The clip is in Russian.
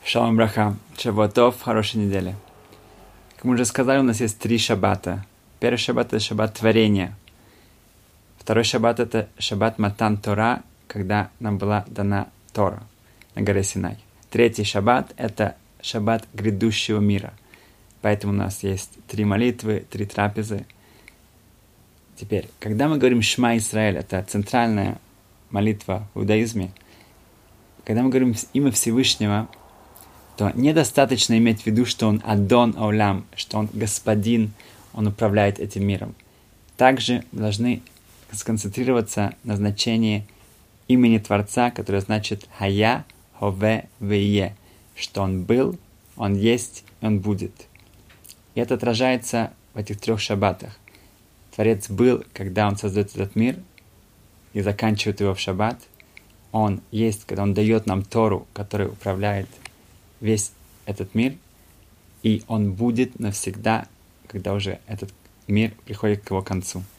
Шалом браха, шавуатов, хорошей недели. Как мы уже сказали, у нас есть 3 шаббата. Первый шаббат — это шаббат творения. Второй шаббат — это шаббат Матан Тора, когда нам была дана Тора на горе Синай. Третий шаббат — это шаббат грядущего мира. Поэтому у нас есть 3 молитвы, 3 трапезы. Теперь, когда мы говорим Шма Исраэль, это центральная молитва в иудаизме, когда мы говорим имя Всевышнего, то недостаточно иметь в виду, что он Адон Аулам, что он господин, он управляет этим миром. Также мы должны сконцентрироваться на значении имени Творца, которое значит Хая, Хове, Вее, что он был, он есть и он будет. И это отражается в этих 3 шаббатах. Творец был, когда он создает этот мир и заканчивает его в шаббат. Он есть, когда он дает нам Тору, которая управляет весь этот мир, и он будет навсегда, когда уже этот мир приходит к его концу.